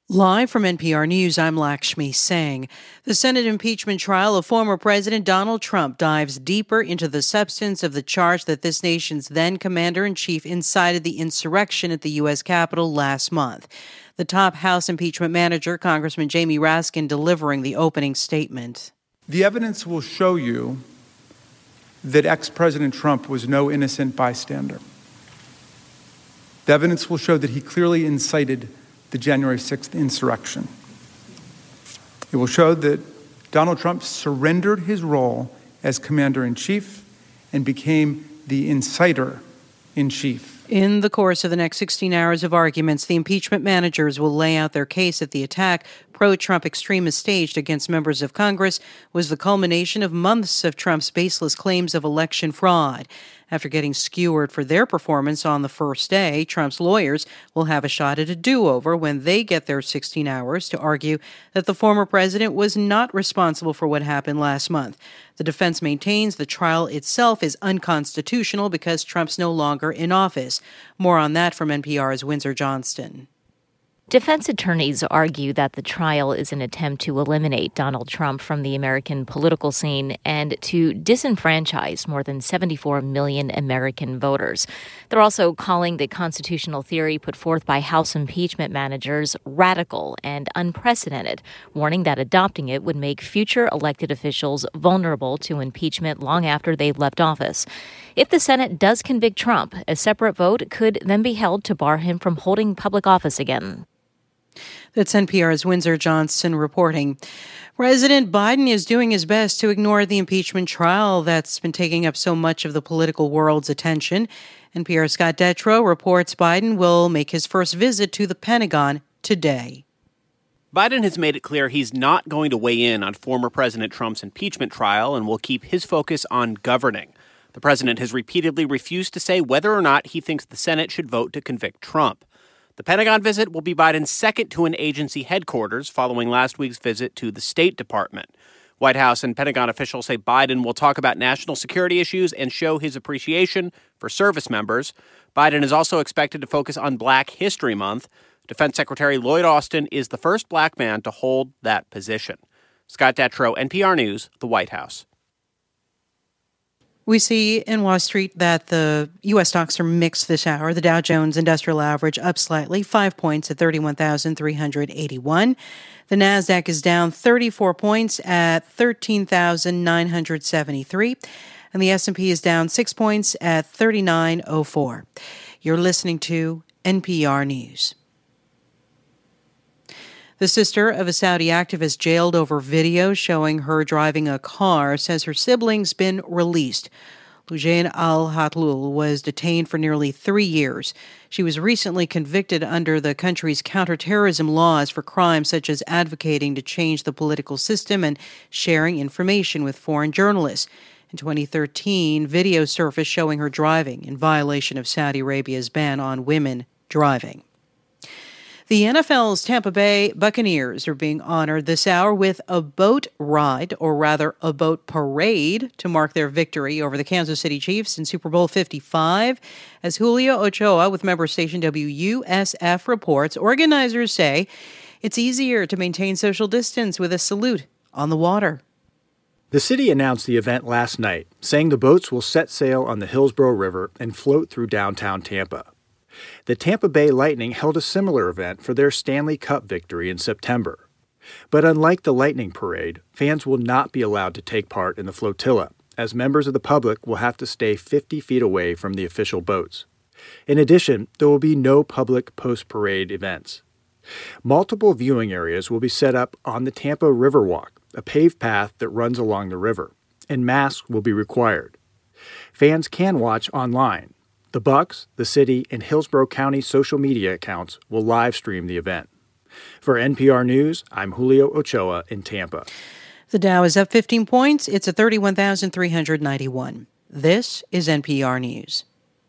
Live from NPR News, I'm Lakshmi Singh. The Senate impeachment trial of former President Donald Trump dives deeper into the substance of the charge that this nation's then commander-in-chief incited the insurrection at the U.S. Capitol last month. The top House impeachment manager, Congressman Jamie Raskin, delivering the opening statement. The evidence will show you that ex-President Trump was no innocent bystander. The evidence will show that he clearly incited the January 6th insurrection. It will show that Donald Trump surrendered his role as commander-in-chief and became the inciter-in-chief. In the course of the next 16 hours of arguments, the impeachment managers will lay out their case that the attack pro-Trump extremists staged against members of Congress was the culmination of months of Trump's baseless claims of election fraud. After getting skewered for their performance on the first day, Trump's lawyers will have a shot at a do-over when they get their 16 hours to argue that the former president was not responsible for what happened last month. The defense maintains the trial itself is unconstitutional because Trump's no longer in office. More on that from NPR's Windsor Johnston. Defense attorneys argue that the trial is an attempt to eliminate Donald Trump from the American political scene and to disenfranchise more than 74 million American voters. They're also calling the constitutional theory put forth by House impeachment managers radical and unprecedented, warning that adopting it would make future elected officials vulnerable to impeachment long after they've left office. If the Senate does convict Trump, a separate vote could then be held to bar him from holding public office again. That's NPR's Windsor Johnston reporting. President Biden is doing his best to ignore the impeachment trial that's been taking up so much of the political world's attention. NPR's Scott Detrow reports Biden will make his first visit to the Pentagon today. Biden has made it clear he's not going to weigh in on former President Trump's impeachment trial and will keep his focus on governing. The president has repeatedly refused to say whether or not he thinks the Senate should vote to convict Trump. The Pentagon visit will be Biden's second to an agency headquarters following last week's visit to the State Department. White House and Pentagon officials say Biden will talk about national security issues and show his appreciation for service members. Biden is also expected to focus on Black History Month. Defense Secretary Lloyd Austin is the first black man to hold that position. Scott Detrow, NPR News, the White House. We see in Wall Street that the U.S. stocks are mixed this hour. The Dow Jones Industrial Average up slightly, 5 points at 31,381. The NASDAQ is down 34 points at 13,973. And the S&P is down 6 points at 3904. You're listening to NPR News. The sister of a Saudi activist jailed over video showing her driving a car says her siblings been released. Loujain al-Hatlul was detained for nearly 3 years. She was recently convicted under the country's counterterrorism laws for crimes such as advocating to change the political system and sharing information with foreign journalists. In 2013, video surfaced showing her driving in violation of Saudi Arabia's ban on women driving. The NFL's Tampa Bay Buccaneers are being honored this hour with a boat ride, or rather a boat parade, to mark their victory over the Kansas City Chiefs in Super Bowl 55. As Julio Ochoa with member station WUSF reports, organizers say it's easier to maintain social distance with a salute on the water. The city announced the event last night, saying the boats will set sail on the Hillsborough River and float through downtown Tampa. The Tampa Bay Lightning held a similar event for their Stanley Cup victory in September. But unlike the Lightning Parade, fans will not be allowed to take part in the flotilla, as members of the public will have to stay 50 feet away from the official boats. In addition, there will be no public post-parade events. Multiple viewing areas will be set up on the Tampa Riverwalk, a paved path that runs along the river, and masks will be required. Fans can watch online. The Bucs, the city, and Hillsborough County social media accounts will live stream the event. For NPR News, I'm Julio Ochoa in Tampa. The Dow is up 15 points. It's at 31,391. This is NPR News.